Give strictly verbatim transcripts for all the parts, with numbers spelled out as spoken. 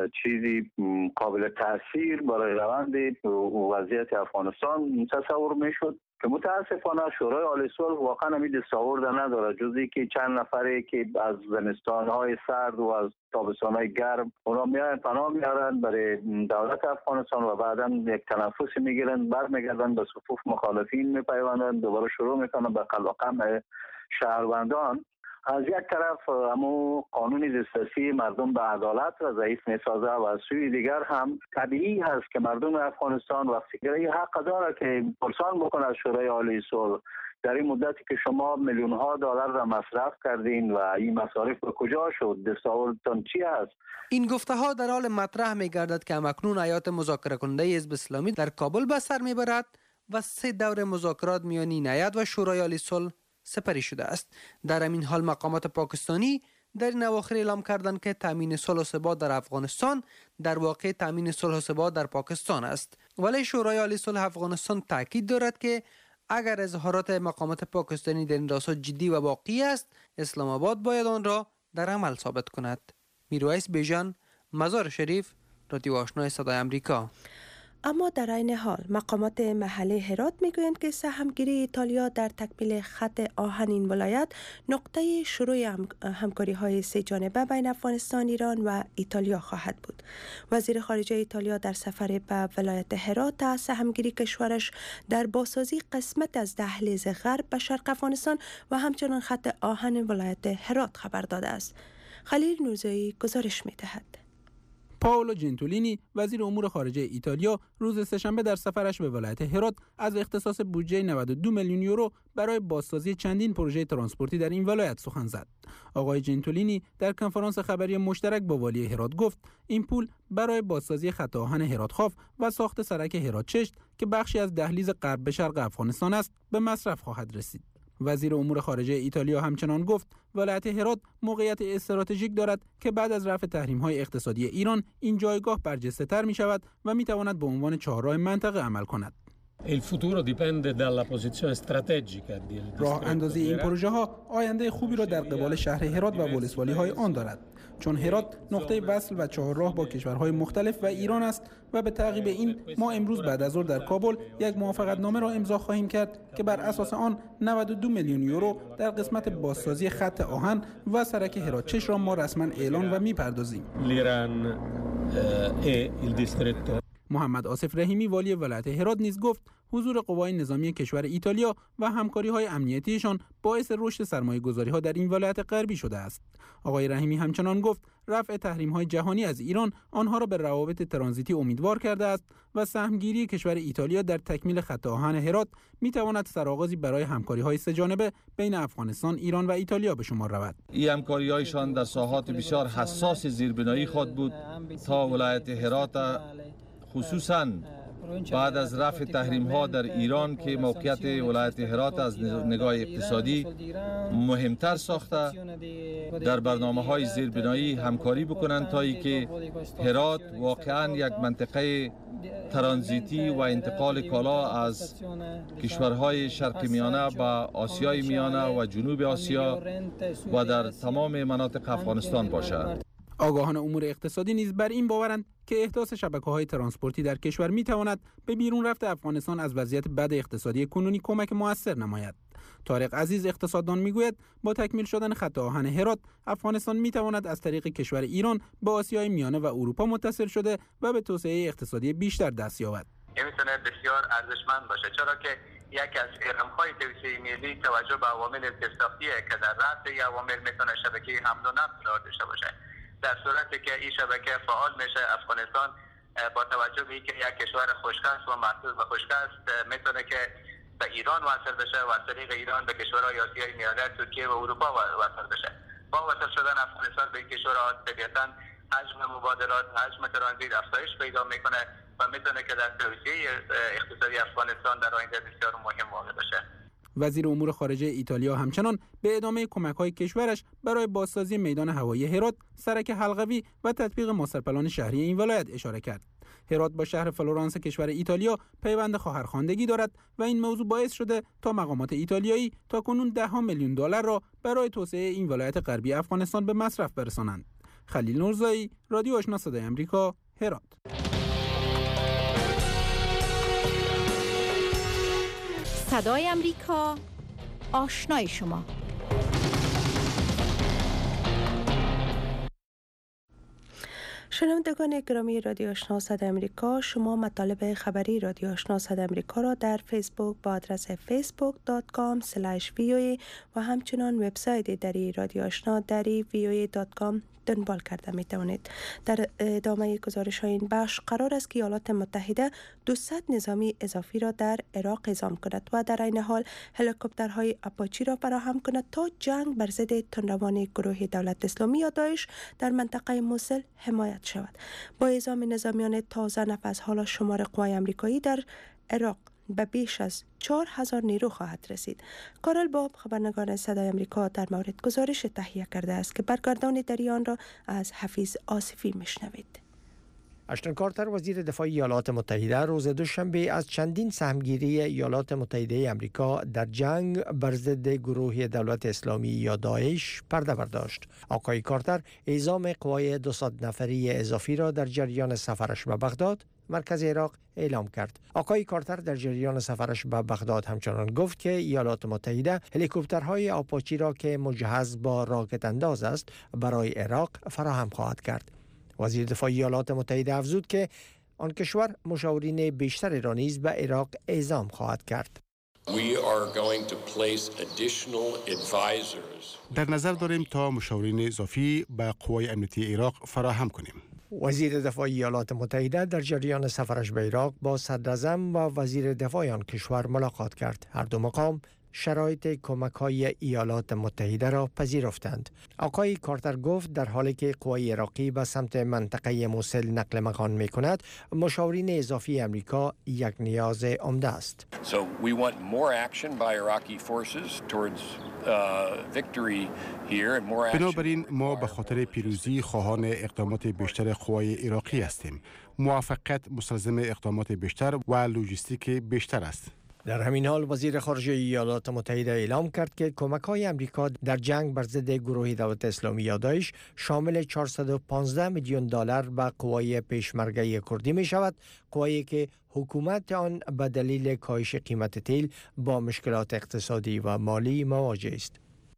چیزی قابل تاثیر برای روند وضعیت افغانستان تصور میشد که متاسفانه شورای عالی صلح واقعا همین دستاورد نداره، جزی که چند نفری که از زمستان‌های سرد و از تابستان‌های گرم اونا میان پناه میارن برای دولت افغانستان و بعدا یک تنفس میگیرن، برمیگردن به صفوف مخالفین میپیوندن، دوباره شروع میکنن به قلقم شهروندان. از یک طرف امو قانون دسترسی مردم به عدالت را ضعیف میسازه و از سوی دیگر هم طبیعی هست که مردم افغانستان وقتی که حق داره که پرسان بکنه از شورای عالی صلح در این مدتی که شما میلیون ها دلار را مصرف کردین و این مصارف به کجا شد، دستاوردتان چی است؟ این گفته ها در حال مطرح می گردد که همکنون هیئت مذاکره کننده حزب اسلامی در کابل به سر می برد و سه دور مذاکرات میان این هیئت و شورای عالی صلح سپری شده است. در همین حال مقامات پاکستانی در این اواخر اعلام کردند که تامین صلح و ثبات در افغانستان در واقع تامین صلح و ثبات در پاکستان است، ولی شورای عالی صلح افغانستان تاکید دارد که اگر اظهارات مقامات پاکستانی در این راستا جدی و واقعی است، اسلام آباد باید آن را در عمل ثابت کند. میرویس بیژن، مزار شریف، رادیو آشنای صدای آمریکا. اما در عین حال مقامات محلی هرات میگویند که سهمگیری ایتالیا در تکمیل خط آهن این ولایت نقطه شروع همکاری های سه جانبه بین افغانستان، ایران و ایتالیا خواهد بود. وزیر خارجه ایتالیا در سفر به ولایت هرات از سهمگیری کشورش در بازسازی قسمت از دهلیز غرب به شرق افغانستان و همچنان خط آهن ولایت هرات خبر داده است. خلیل نورزایی گزارش می‌دهد. پائولو جنتولینی وزیر امور خارجه ایتالیا روز سه‌شنبه در سفرش به ولایت هرات از اختصاص بودجه نود و دو میلیون یورو برای بازسازی چندین پروژه ترانسپورتی در این ولایت سخن زد. آقای جنتولینی در کنفرانس خبری مشترک با والی هرات گفت این پول برای بازسازی خط آهن هرات خاف و ساخت سرک هرات چشت که بخشی از دهلیز غرب به شرق افغانستان است به مصرف خواهد رسید. وزیر امور خارجه ایتالیا همچنان گفت ولایت هرات موقعیت استراتژیک دارد که بعد از رفع تحریم‌های اقتصادی ایران این جایگاه برجسته‌تر می‌شود و می‌تواند به عنوان چهارراه منطقه عمل کند. راه اندازی این پروژه ها آینده خوبی را در قبال شهر هرات و ولسوالی های آن دارد، چون هرات نقطه وصل و چهارراه با کشورهای مختلف و ایران است و به تعقیب این ما امروز بعد از ظهر در کابل یک موافقتنامه را امضا خواهیم کرد که بر اساس آن نود و دو میلیون یورو در قسمت بازسازی خط آهن و سرک هرات چش را ما رسما اعلان و میپردازیم. محمد آصف رحیمی والی ولایت هرات نیز گفت حضور قوای نظامی کشور ایتالیا و همکاری‌های امنیتیشان باعث رشد سرمایه‌گذاری‌ها در این ولایت غربی شده است. آقای رحیمی همچنان گفت رفع تحریم‌های جهانی از ایران آنها را به روابط ترانزیتی امیدوار کرده است و سهمگیری کشور ایتالیا در تکمیل خط آهن هرات می‌تواند سرآغازی برای همکاری‌های سه‌جانبه بین افغانستان، ایران و ایتالیا به شمار رود. این همکاری‌هایشان در ساحات بسیار حساس زیربنایی خود بود تا ولایت هرات خصوصاً بعد از رفع تحریم ها در ایران که موقعیت ولایت هرات از نگاه اقتصادی مهمتر ساخته در برنامه های زیربنایی همکاری بکنند تا ای که هرات واقعاً یک منطقه ترانزیتی و انتقال کالا از کشورهای شرق میانه به آسیای میانه و جنوب آسیا و در تمام مناطق افغانستان باشد. آگاهان امور اقتصادی نیز بر این باورند که احداث شبکه‌های ترانسپورتی در کشور می‌تواند به بیرون رفت افغانستان از وضعیت بد اقتصادی کنونی کمک مؤثر نماید. طارق عزیز اقتصاددان میگوید با تکمیل شدن خط آهن هرات افغانستان می‌تواند از طریق کشور ایران به آسیای میانه و اروپا متصل شده و به توسعه اقتصادی بیشتر دست یابد. می‌تونه بسیار ارزشمند باشه، چرا که یکی از ارم‌های توسعه ملی توجه به عوامل زیرساختیه که در رأس این عوامل می‌تونه شبکه حمل و نقل را داشته باشه. در صورتی که این شبکه فعال میشه افغانستان با توجه به اینکه یک کشور خشک است و محصول به خشک است میتونه که به ایران وصل بشه و از طریق ایران به کشورهای آسیای میانه، ترکیه و اروپا وصل بشه. با وصل شدن افغانستان به این کشورها طبیعتاً حجم مبادلات، حجم ترانزیت افزایش پیدا میکنه و میتونه که در توسعه اقتصادی افغانستان در آینده بسیار مهم واقع بشه. وزیر امور خارجه ایتالیا همچنان به ادامه کمک‌های کشورش برای بازسازی میدان هوایی هرات، سرک حلقوی و تطبیق ماسترپلان شهری این ولایت اشاره کرد. هرات با شهر فلورانس کشور ایتالیا پیوند خواهرخواندگی دارد و این موضوع باعث شده تا مقامات ایتالیایی تا کنون ده ها میلیون دلار را برای توسعه این ولایت غربی افغانستان به مصرف برسانند. خلیل نورزایی، رادیو آشنا صدای آمریکا، هرات. صدای آمریکا، آشنای شما. شنوندگان گرامی رادیو آشنا صدای آمریکا، شما مطالب خبری رادیو آشنا صدای آمریکا را در فیسبوک با آدرس فیسبوک دات کام اسلش وی او ای و همچنان وبسایت دری رادیو آشنا دری وی او ای دات کام دنبال کرده می توانید. در ادامه گزارش های این بخش قرار است که ایالات متحده دویست نظامی اضافی را در عراق اعزام کند و در این حال هلیکوپترهای آپاچی را فراهم کند تا جنگ بر ضد تندروان گروه دولت اسلامی یا داعش در منطقه موصل حمایت شود. با اعزام نظامیان تازه نفس حالا شمار قوای آمریکایی در عراق به بیش از چهار هزار نیرو خواهد رسید. کارل باب، خبرنگار صدای آمریکا، در مورد گزارش تهیه کرده است که برگردانی در آن را از حفیظ آصفی میشنوید. اشتون کارتر، وزیر دفاع ایالات متحده، روز دوشنبه از چندین سهمگیری ایالات متحده آمریکا در جنگ بر ضد گروه دولت اسلامی یا داعش پرده برداشت. آقای کارتر اعزام قوای دویست نفری اضافی را در جریان سفرش به بغداد، مرکز عراق، اعلام کرد. آقای کارتر در جریان سفرش به بغداد همچنان گفت که ایالات متحده هلیکوپترهای آپاچی را که مجهز با راکت انداز است برای عراق فراهم خواهد کرد. وزیر دفاع ایالات متحده افزود که آن کشور مشاورین بیشتری را نیز به عراق اعزام خواهد کرد. در نظر داریم تا مشاورین اضافی به قوای امنیتی عراق فراهم کنیم. وزیر دفاع ایالات متحده در جریان سفرش به عراق با صدراعظم و وزیر دفاع آن کشور ملاقات کرد. هر دو مقام شرایط کمک‌های ایالات متحده را پذیرفتند. آقای کارتر گفت در حالی که قوای عراقی به سمت منطقه موصل نقل مکان می‌کند، مشاورین اضافی امریکا یک نیاز عمده است. So we want more action by Iraqi forces towards uh, victory here and more action. بنابراین ما به خاطر پیروزی خواهان اقدامات بیشتر قوای عراقی هستیم. موافقت مستلزم اقدامات بیشتر و لوجستیک بیشتر است. در همین حال وزیر خارجه ایالات متحده اعلام کرد که کمک‌های آمریکا در جنگ بر ضد گروه دولت اسلامی یا داعش شامل چهارصد و پانزده میلیون دلار به قوای پیشمرگه کردی می شود، قوایی که حکومت آن به دلیل کاهش قیمت تیل با مشکلات اقتصادی و مالی مواجه است.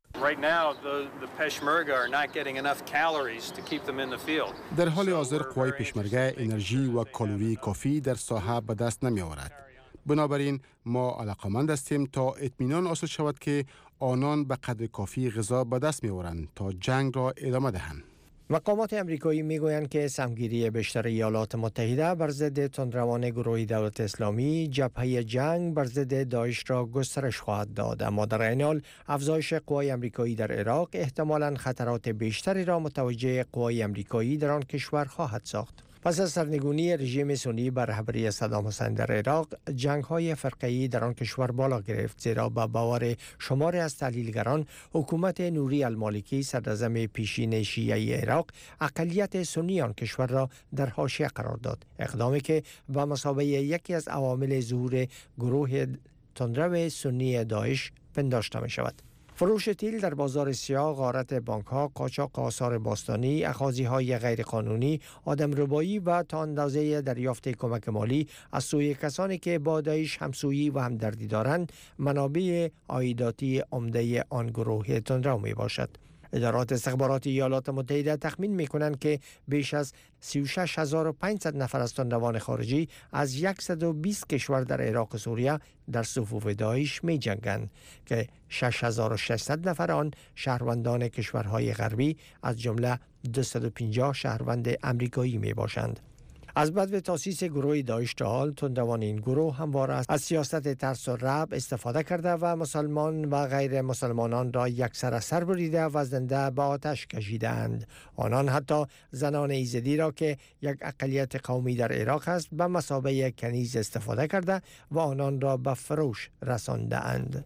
در حال حاضر قوای پیشمرگه انرژی و کالری کافی در ساحه به دست نمی آورد. بنابراین ما علاقمند هستیم تا اطمینان حاصل شود که آنان به قدر کافی غذا به دست می‌آورند تا جنگ را ادامه دهند. مقامات آمریکایی میگویند که سهمگیری بیشتر ایالات متحده بر ضد تندروان گروه دولت اسلامی جبهه جنگ بر ضد داعش را گسترش خواهد داد، اما در این حال افزایش قوای آمریکایی در عراق احتمالاً خطرات بیشتری را متوجه قوای آمریکایی در آن کشور خواهد ساخت. پس از سرنگونی رژیم سنی بر رهبری صدام حسین در عراق، جنگ‌های فرقه‌ای در آن کشور بالا گرفت، زیرا با باور شماری از تحلیلگران حکومت نوری المالکی صدراعظم پیشین شیعه عراق اقلیت سنی آن کشور را در حاشیه قرار داد، اقدامی که به مثابه یکی از عوامل ظهور گروه تندرو سنی داعش پنداشته می شود. فروش تیل در بازار سیاه، غارت بانک‌ها، قاچاق آثار باستانی، اخاذی‌های غیرقانونی، آدمربایی و تا اندازه دریافت کمک مالی از سوی کسانی که با داعش همسویی و همدردی دارند، منابع عایداتی عمده آن گروه تندرو میباشد. ادارات استخبارات ایالات متحده تخمین می‌کنند که بیش از سی و شش هزار و پانصد نفر از تندروان خارجی از صد و بیست کشور در عراق و سوریه در صفوف داعش می‌جنگند که شش هزار و ششصد نفر آن شهروندان کشورهای غربی از جمله دویست و پنجاه شهروند آمریکایی میباشند. از بعد به تاسیس گروه داعش تا حال تندروان این گروه همواره از سیاست ترس و رعب استفاده کرده و مسلمان و غیر مسلمانان را یکسره سر بریده و زنده به آتش کشیدند. آنان حتی زنان ایزدی را که یک اقلیت قومی در عراق است به مثابه کنیز استفاده کرده و آنان را به فروش رسانده اند.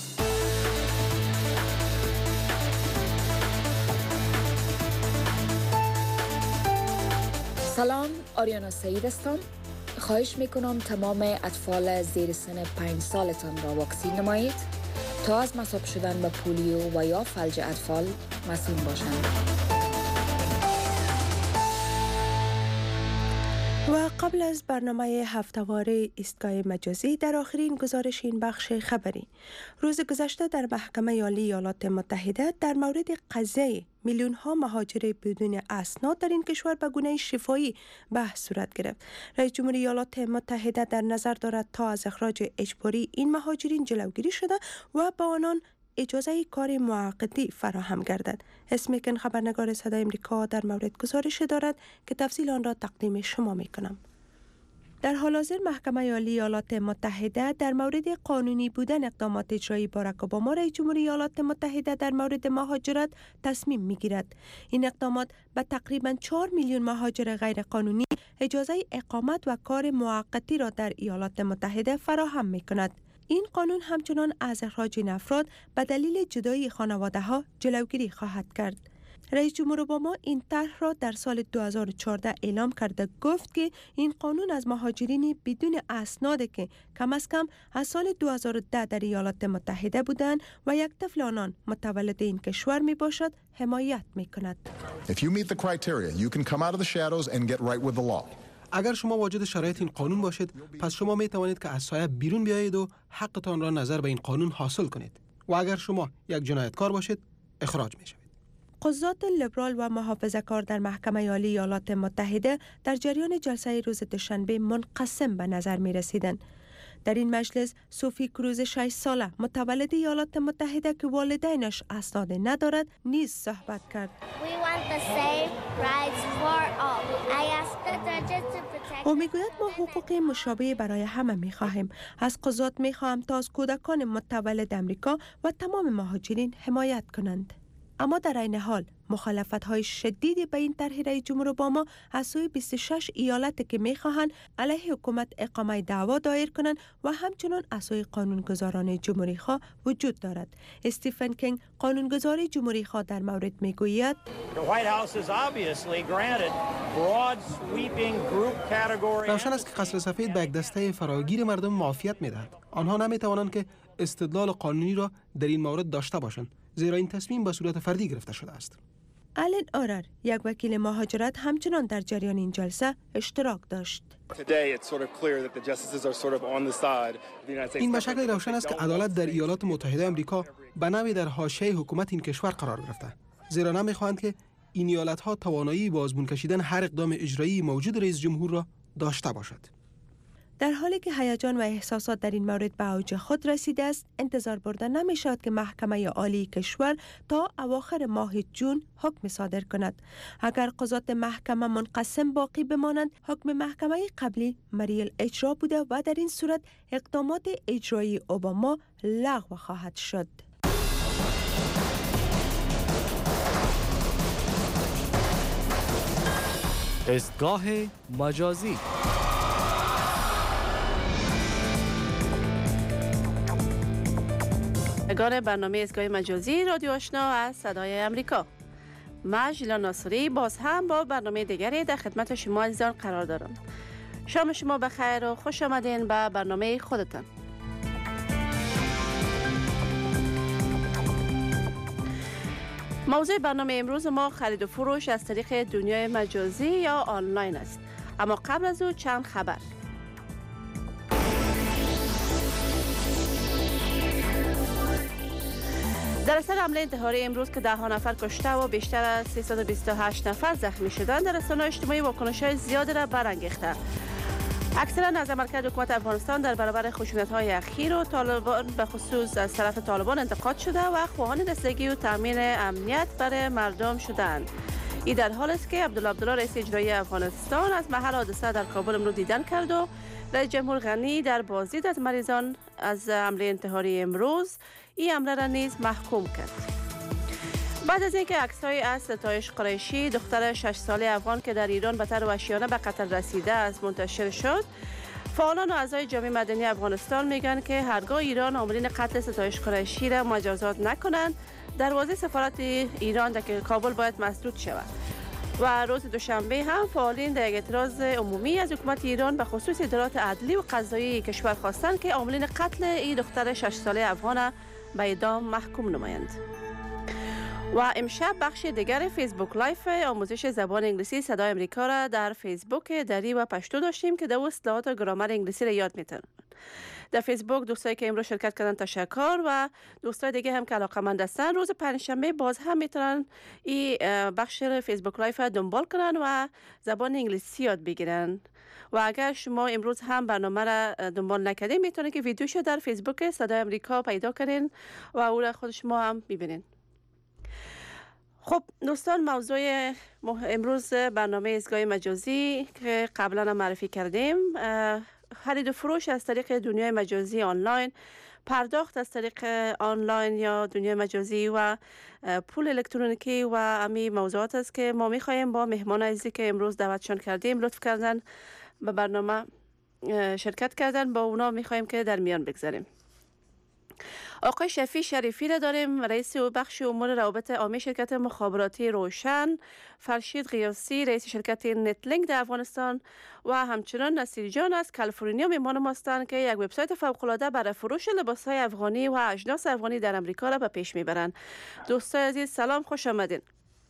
سلام، آریانا سعید هستم. خواهش میکنم تمام اطفال زیر سن پنج سالتان را واکسین نمایید تا از مصاب شدن به پولیو و یا فلج اطفال مسئول باشند. و قبل از برنامه هفته‌واره ایستگاه مجازی در آخرین گزارش این بخش خبری، روز گذشته در محکمه عالی ایالات متحده در مورد قضیه میلیون ها مهاجر بدون اسناد در این کشور به گونه شفاهی بحث صورت گرفت. رئیس جمهوری ایالات متحده در نظر دارد تا از اخراج اجباری این مهاجرین جلوگیری شده و به آنان اجازه کار موقتی فراهم گردد. اسمیکن خبرنگار صدای امریکا در مورد گزارش دارد که تفصیل آن را تقدیم شما می کنم. در حال حاضر محکمه عالی ایالات متحده در مورد قانونی بودن اقدامات اجرایی باراک اوباما رئیس جمهوری ایالات متحده در مورد مهاجرت تصمیم می گیرد. این اقدامات به تقریباً چهار میلیون مهاجر غیر قانونی اجازه اقامت و کار موقتی را در ایالات متحده فراهم می کند. این قانون همچنان از اخراج این افراد به دلیل جدایی خانواده ها جلوگیری خواهد کرد. رئیس جمهور اوباما این طرح را در سال دو هزار و چهارده اعلام کرده، گفت که این قانون از مهاجرین بدون اسناد که کم از کم از سال دو هزار و ده در ایالات متحده بودند و یک طفل آنان متولد این کشور می باشد حمایت می کند. If you meet the criteria, you can come out of the shadows and get right with the law. اگر شما واجد شرایط این قانون باشید، پس شما می توانید که از سایه بیرون بیایید و حقتان را نظر به این قانون حاصل کنید. و اگر شما یک جنایتکار باشید، اخراج می شوید. قضات لیبرال و محافظه‌کار در محکمه عالی ایالات متحده در جریان جلسه روز دوشنبه منقسم به نظر می رسیدند. در این مجلس سوفی کروز شش ساله متولد ایالات متحده که والدینش اسناد ندارد نیز صحبت کرد. او میگوید ما حقوق مشابه برای همه میخواهیم. از قضات میخواهم تا از کودکان متولد امریکا و تمام مهاجرین حمایت کنند. اما در عین حال مخالفت‌های شدیدی به این طرح رئیس جمهور اوباما از سوی بیست و شش ایالت که می‌خواهند علیه حکومت اقامه دعوا دایر کنند و همچنان از سوی قانونگذاران جمهوری‌خواه وجود دارد. استیفن کینگ قانونگذار جمهوری‌خواه در مورد می‌گوید روشن است که قصر سفید به یک دسته فراگیر مردم معافیت می‌دهد. آنها نمی‌توانند که استدلال قانونی را در این مورد داشته باشند، زیرا این تصمیم به صورت فردی گرفته شده است. آلن اورر، یک وکیل مهاجرت، همچنان در جریان این جلسه اشتراک داشت. این به شکل روشن است که عدالت در ایالات متحده آمریکا به نوعی در حاشیه حکومت این کشور قرار گرفته، زیرا نمی‌خواهند که این ایالت‌ها توانایی به آزمون کشیدن هر اقدام اجرایی موجود رئیس جمهور را داشته باشد. در حالی که هیجان و احساسات در این مورد به اوج خود رسیده است، انتظار برده نمی شود که محکمه عالی کشور تا اواخر ماه جون حکم صادر کند. اگر قضات محکمه منقسم باقی بمانند، حکم محکمه قبلی مریل اجرا بوده و در این صورت اقدامات اجرایی اوباما لغو خواهد شد. ایستگاه مجازی. نگار برنامه ایستگاه مجازی رادیو آشنا از صدای امریکا. من ژیلا ناصری باز هم با برنامه دیگری در خدمت شما عزیزان قرار دارم. شام شما بخیر و خوش آمدین به برنامه خودتان. موضوع برنامه امروز ما خرید و فروش از طریق دنیای مجازی یا آنلاین است. اما قبل از او چند خبر. در اثر حمله انتحاری امروز که ده ها نفر کشته و بیشتر از سیصد و بیست و هشت نفر زخمی شدند، در رسانه‌های اجتماعی واکنش‌های زیادی را برانگیخته. اکثرا از عملکرد حکومت افغانستان در برابر خشونت‌های اخیر و طالبان به خصوص از طرف طالبان انتقاد شده و خواهان رسیدگی و تامین امنیت برای مردم شدند. این در حال است که عبدالله عبدالله رئیس اجرایی افغانستان از محل حادثه در کابل امروز دیدن کرد و رئیس جمهور غنی در بازدید از مریضان از حمله انتحاری امروز این حمله را نیز محکوم کرد. بعد از اینکه عکس‌های از ستایش قریشی دختر شش ساله افغان که در ایران به طور وحشیانه به قتل رسیده است منتشر شد، فعالان و اعضای جامعه مدنی افغانستان میگن که هرگاه ایران عاملین قتل ستایش قریشی را مجازات نکنند، دروازه سفارت ایران در کابل باید مسدود شود. و روز دوشنبه هم فعالین در یک اعتراض عمومی از حکومت ایران به خصوص ادارات عدلی و قضایی کشور خواستند که عاملین قتل این دختر شش ساله افغان به اعدام محکوم نمایند. و امشب بخش دیگر فیسبوک لایف آموزش زبان انگلیسی صدای امریکا را در فیسبوک دری و پشتو داشتیم که دو اصطلاحات و گرامر انگلیسی را یاد میتونن. در فیسبوک دوستایی که امروز شرکت کردن تشکر و دوستای دیگه هم که علاقه‌مند هستن روز پنجشنبه باز هم میتونن این بخش فیسبوک لایف را دنبال کنن و زبان انگلیسی یاد بگیرن. و اگر شما امروز هم برنامه را دنبال نکردین میتونید که ویدیوشو در فیسبوک صدای امریکا پیدا کنین و او را خود شما هم ببینین. خب دوستان، موضوع امروز برنامه ایستگاه مجازی که قبلا معرفی کردیم، خرید و فروش از طریق دنیای مجازی آنلاین، پرداخت از طریق آنلاین یا دنیای مجازی و پول الکترونیکی و امی موضوعات است که ما می‌خوایم با مهمان عزیزی که امروز دعوتشان کردیم لطف کردن به برنامه شرکت کردن، با اونا می‌خوایم که در میان بگذاریم. آقای شفیع شریفی را داریم، رئیس بخش امور روابط عامه شرکت مخابراتی روشن، فرشید قیاسی رئیس شرکت نتلینک در افغانستان و همچنان نصیر جان از کالیفرنیا مهمان ما هستند که یک وبسایت فوق‌العاده برای فروش لباس‌های افغانی و اجناس افغانی در امریکا را به پیش میبرند. دوستان عزیز سلام، خوش آمدین.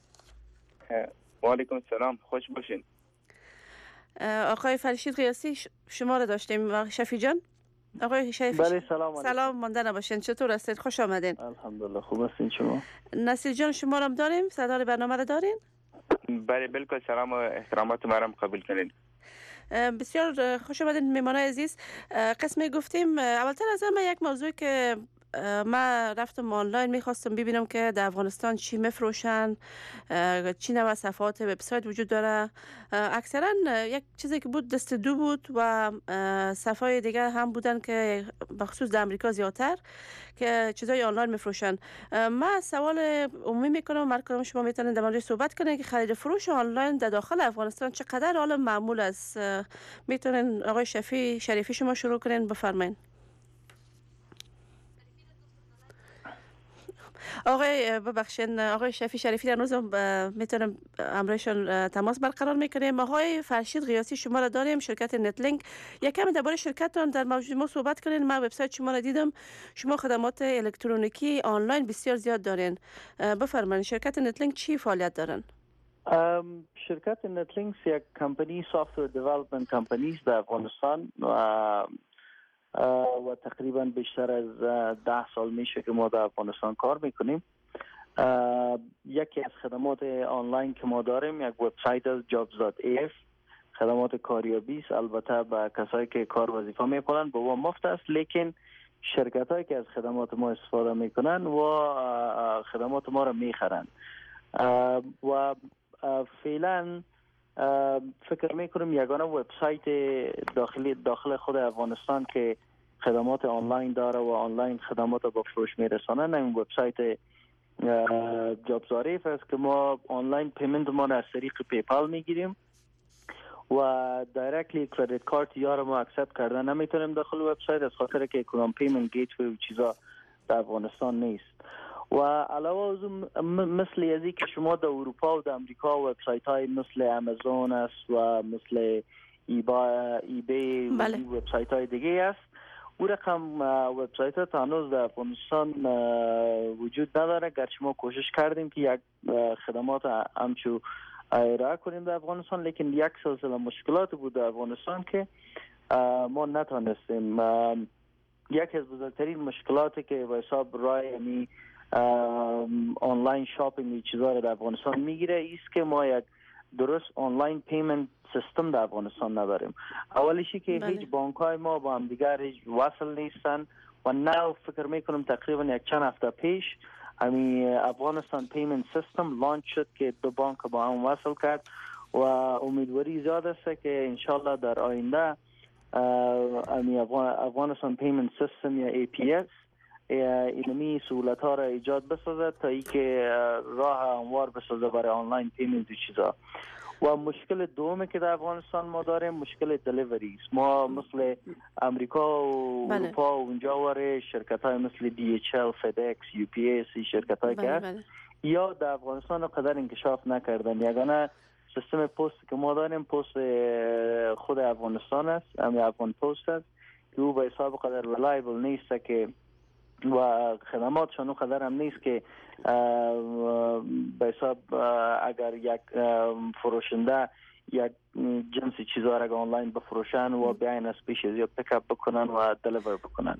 و علیکم سلام، خوش باشین. آقای فرشید قیاسی شما را داشتیم. شفیع جان. آقای شریفی بله سلام علیکم. سلام، مانده نباشین. چطور هستید؟ خوش آمدین. الحمدلله خوب هستین شما؟ نصیر جان شما را داریم، صدای برنامه را دارین؟ بله بالکل، سلام و احترامات مرا قبول کنید. بسیار خوش آمدین مهمان عزیز. قسم گفتیم اولتر از همه یک موضوع که ما رفتم آنلاین میخواستم ببینم که در افغانستان چی میفروشن، چی نوع صفحات وبسایت وجود داره. اکثرا یک چیزی که بود دست دو بود و صفحات دیگر هم بودن که بخصوص در امریکا زیادتر که چیزای آنلاین میفروشن. من سوال عمومی میکنم، مرکز شما میتونید در موردش صحبت کنید که خرید فروش آنلاین در داخل افغانستان چقدر حال معمول است. میتونین آقای شفیع شریفی شما شروع کنین، بفرمایید. آقای ببخشید آقای شفیع شریفی در روز میتونم امرشون تماس برقرار میکنیم. آقای فرشید قیاسی شما را داریم، شرکت نتلینک. یکم درباره شرکتتون در موضوع ما صحبت کنین. من وبسایت شما را دیدم، شما خدمات الکترونیکی آنلاین بسیار زیاد دارین. بفرمایید شرکت نتلینک چی فعالیت دارن؟ شرکت نتلینک یک کمپانی سافتور دیولپمنت کمپانی است در افغانستان و و تقریبا بیشتر از ده سال میشه که ما در افغانستان کار میکنیم. یکی از خدمات آنلاین که ما داریم یک وبسایت از جابز دات ای اف، خدمات کاریابی است. البته به کسایی که کار وظیفه میکنن به ما مفت است، لیکن شرکت هایی که از خدمات ما استفاده میکنن و خدمات ما را میخرن و فعلا فکر میکنم یگانه وبسایت داخلی داخل خود افغانستان که خدمات آنلاین داره و آنلاین خدمات با فروش میرسانن این وبسایت جابز آریف است که ما آنلاین پیمنت ما از طریق پیپال میگیریم و دایرکتلی کردیت کارت یار ما اکسپت کردن نمیتونیم داخل وبسایت از خاطر که اکونوم پیمنت گیت و چیزا در افغانستان نیست. و علاوه از مثل ازی که شما در اروپا و در امریکا وبسایت های مثل امازون است و مثل ایبا ایبی بله. و وبسایت های دیگه است، او رقم وبسایت ها هنوز در افغانستان وجود نداره. گرچه ما کوشش کردیم که یک خدمات همچو ارائه کنیم در افغانستان، لیکن یک سلسله مشکلات بود در افغانستان که ما نتونستیم. یکی از بزرگترین مشکلاتی که به حساب رای یعنی آنلاین شاپینگ چیزا رو در افغانستان میگیره ایست که ما یک درست آنلاین پیمنت سیستم در افغانستان نداریم. اولشی که بله. هیچ بانک های ما با هم دیگر هیچ وصل نیستن و نه فکر میکنم تقریبا یک چند هفته پیش همین افغانستان پیمنت سیستم لانچ شد که دو بانک با هم وصل کرد و امیدواری زیاد است که انشالله در آینده همین افغانستان پیمنت سیستم یا ای پی اس اینمی سهولت ها را ایجاد بسازد تا ای که راه هموار بسازه برای آنلاین پیمنت و چیزا. و مشکل دومی که در افغانستان ما داریم مشکل دلیوری است. ما مثل امریکا و بله. اروپا و اونجا واره شرکت های مثل دی اچ ال، فدکس، یو پی اس شرکت های بله که بله. یا در افغانستان قدر انکشاف نکردن. یگانه سیستم پست که ما داریم پست خود افغانستان است، همین افغان پست است که او به حساب قدر ریلایبل نیست که و خدماتشان اونقدر هم نیست که به حساب اگر یک فروشنده یک جنس چیزها را آنلاین بفروشن و بیاین از پیش از یا پیک اپ بکنن و دلیور بکنن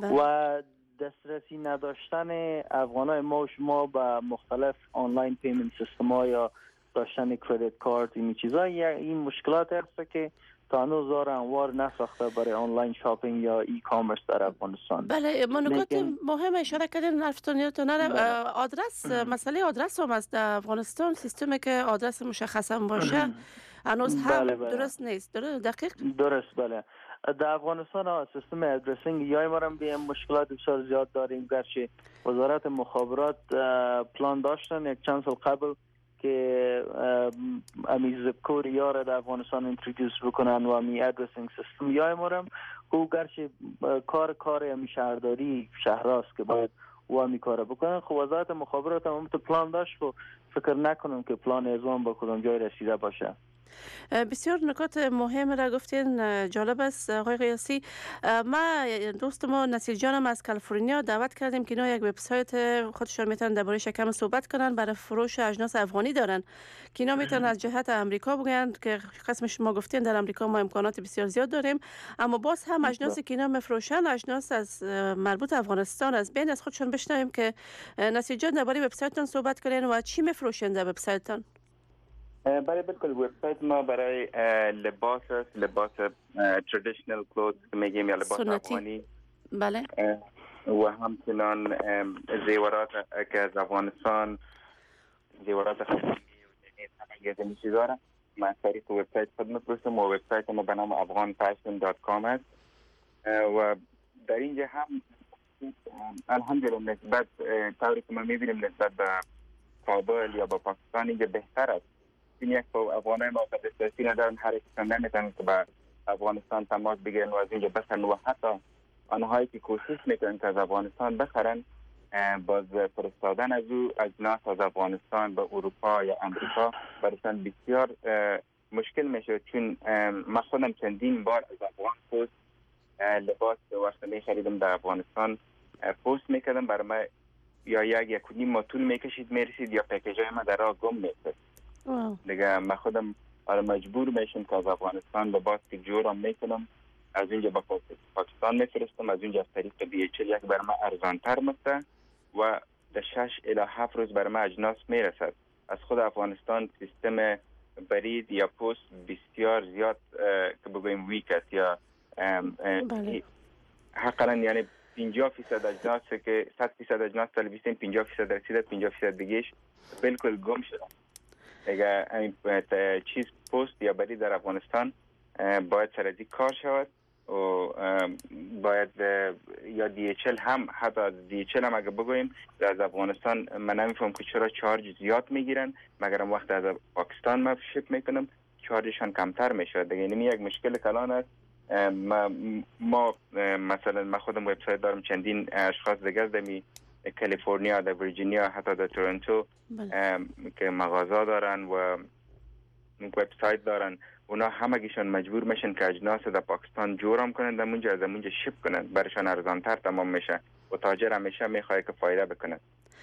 و دسترسی نداشتن افغانای ما و شما به مختلف آنلاین پیمنت سیستم ها یا داشتن کردیت کارت این چیزا این مشکلات هست که تا هنوز دار انوار نساخته برای آنلاین شاپینگ یا ای کامرس در افغانستان. بله منکات مهم اشاره کردین نفتانیتون آدرس مسئله آدرس هم از افغانستان سیستمی که آدرس مشخص هم باشه هنوز هم بله بله. درست نیست درست دقیق درست بله در افغانستان سیستم ادرسینگ یا ما هم به مشکلات بسیار زیاد داریم گرچه وزارت مخابرات پلان داشتن یک چند سال قبل که امی زب کود یا را در افغانستان اینترودیوس بکنن و امی ادرسینگ سیستم یا ما هم او گرچه کار کار امی شهرداری شهراست که باید و امی کار بکنن خب وزارت مخابرات هم تو پلان داشت و فکر نکنم که پلان ازوان با کدام جای رسیده باشه. بسیار نکات مهم را گفتین جالب است آقای قیاسی. ما دوست ما نصیر جانم از کالیفرنیا دعوت کردیم که اینا یک وبسایت خودشون میتونن درباره کم صحبت کنن برای فروش اجناس افغانی دارن که اینا میتونن از جهت امریکا بگن که قسم شما گفتین در امریکا ما امکانات بسیار زیاد داریم اما باز هم اجناسی که اینا میفروشن اجناس از مربوط افغانستان از بین از خودشون بشنویم که نصیر جان درباره وبسایتتون صحبت کنین و چی میفروشین در وبسایتتون. برای بالکل وبسایت ما برای لباس است لباس ترادیشنال کلوت میگیم یا لباس افغانی بله و همچنان زیورات که از افغانستان زیورات خیلی همه چیزا را من طریق وبسایت خود میفروشم و وبسایت ما به نام افغان فشن دات کام است و در اینجا هم الحمدلله نسبت طوری که ما میبینیم نسبت به کابل یا با پاکستان اینجا بهتر است. این یک افغانای ما به دسترسی ندارن هر کسی نمیتونن که به افغانستان تماس بگیرن و از اینجا بخرن و حتی آنهایی که کوشش میکنن که از افغانستان بخرن باز فرستادن از او اجناس از افغانستان به اروپا یا امریکا برایشان بسیار مشکل میشه چون من خودم چندین بار از افغان پست لباس وقت میخریدم در افغانستان پست میکردم برای ما یا یک یک و نیم ماه طول میکشید میرسید یا پکیجای ما در راه گم میشد. دیگه من خودم آره مجبور میشم که از افغانستان به باز که جورم میکنم از اینجا به پاکستان میفرستم از اینجا از طریق دی اچ ال یک بر من ارزانتر میسته و در شش الی هفت روز بر من اجناس میرسد. از خود افغانستان سیستم برید یا پست بسیار زیاد که بگویم ویک است یا حقا یعنی پنجاه فیصد اجناس که صد فیصد اجناس تلویزیون پنجاه فیصد رسیده پنجاه فیصد دیگهش بالکل گم شده. اگر این چیز پست یا برید در افغانستان باید سرازی کار شود و باید یا دی اچ ال هم حتی از دی اچ ال هم اگر بگویم از افغانستان من نمیفهم که چرا چارج زیاد میگیرن مگرم وقت از پاکستان ما شپ میکنم چارجشان کمتر میشه دیگه. این یک مشکل کلان است. ما, ما مثلا من خودم وبسایت دارم چندین اشخاص دیگه دمی کالیفرنیا در ویرجینیا حتی در تورنتو که مغازه دارن و وبسایت دارن اونا همگیشون مجبور میشن که اجناس در پاکستان جورم کنن در اونجا از اونجا شپ کنن برشان ارزانتر تمام میشه و تاجر همیشه میخواد که فایده بکنه.